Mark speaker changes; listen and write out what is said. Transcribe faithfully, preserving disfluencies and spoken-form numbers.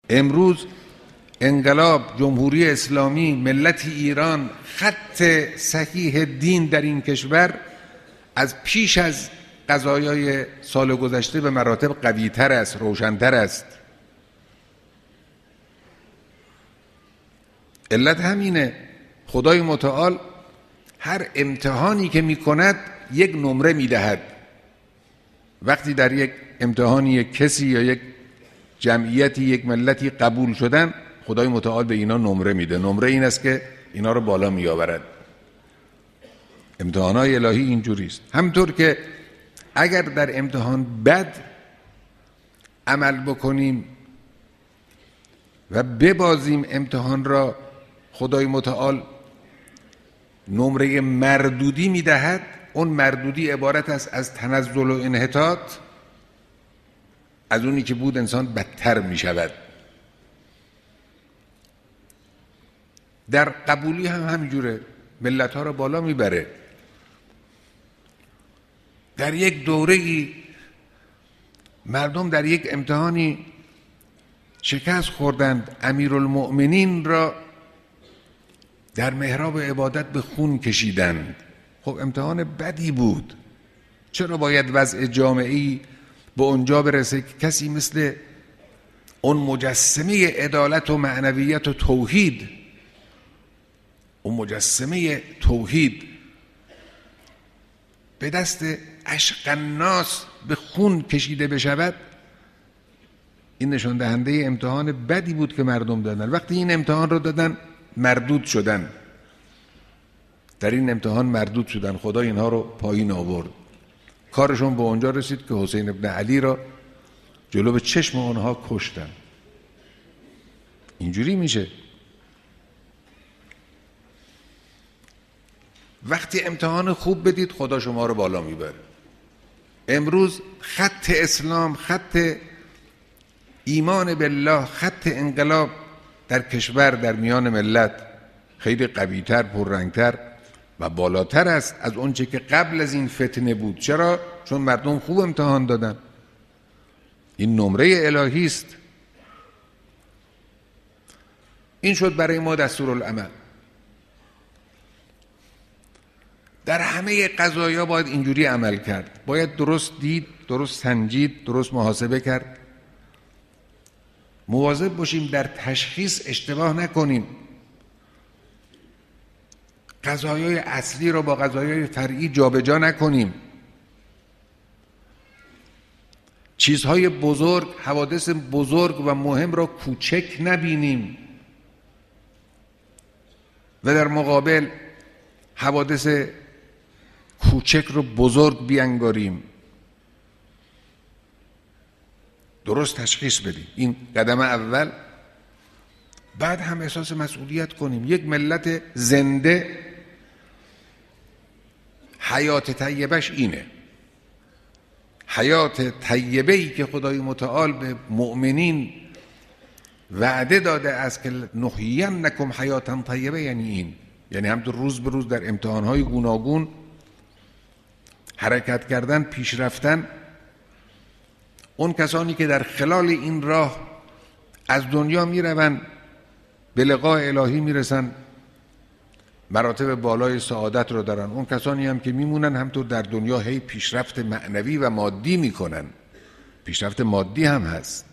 Speaker 1: امروز انقلاب، جمهوری اسلامی، ملت ایران، خط صحیح دین در این کشور از پیش از قضایای سال گذشته به مراتب قوی‌تر است، روشن‌تر است. علت همینه. خدای متعال هر امتحانی که میکند یک نمره میدهد. وقتی در یک امتحانی یک کسی یا یک جمعیتی، یک ملتی قبول شدن، خدای متعال به اینا نمره میده. نمره این است که اینا رو بالا میآورد. امتحانات الهی اینجوری است. همطور که اگر در امتحان بد عمل بکنیم و ببازیم امتحان را، خدای متعال نمره مردودی میدهد. اون مردودی عبارت است از تنزل و انحطاط. از اونی که بود انسان بدتر میشود. در قبولی هم همینجوره، ملت ها را بالا میبره. در یک دوره‌ای مردم در یک امتحانی شکست خوردند، امیرالمؤمنین را در محراب عبادت به خون کشیدند. خب امتحان بدی بود. چرا باید وضع جامعه‌ای به اونجا برسه که کسی مثل اون مجسمه عدالت و معنویت و توحید، اون مجسمه توحید به دست اشق الناس به خون کشیده بشود؟ این نشان دهنده امتحان بدی بود که مردم دادن. وقتی این امتحان رو دادن مردود شدن، در این امتحان مردود شدن، خدا اینها رو پایین آورد. کارشون به اونجا رسید که حسین ابن علی را جلو به چشم آنها کشتن. اینجوری میشه. وقتی امتحان خوب بدید خدا شما رو بالا میبره. امروز خط اسلام، خط ایمان بالله، خط انقلاب در کشور، در میان ملت خیلی قوی‌تر، پررنگتر و بالاتر است از اونچه که قبل از این فتنه بود. چرا؟ چون مردم خوب امتحان دادن. این نمره الهی است. این شد برای ما دستورالعمل. در همه قضایا باید اینجوری عمل کرد. باید درست دید، درست سنجید، درست محاسبه کرد. مواظب باشیم در تشخیص اشتباه نکنیم. قضایای اصلی رو با قضایای فرعی جابجا نکنیم. چیزهای بزرگ، حوادث بزرگ و مهم را کوچک نبینیم و در مقابل حوادث کوچک رو بزرگ بیانگاریم. درست تشخیص بدیم. این قدم اول. بعد هم احساس مسئولیت کنیم. یک ملت زنده حیات طیبش اینه. حیات طیبه‌ای که خدای متعال به مؤمنین وعده داده است که نحیینکم حیاتا طیبه، یعنی این، یعنی همطور روز به روز در امتحانهای گوناگون حرکت کردن، پیش رفتن. اون کسانی که در خلال این راه از دنیا میروند به لقاء الهی میرسن، مراتب بالای سعادت رو دارن. اون کسانی هم که میمونن همطور در دنیا هی پیشرفت معنوی و مادی میکنن. پیشرفت مادی هم هست.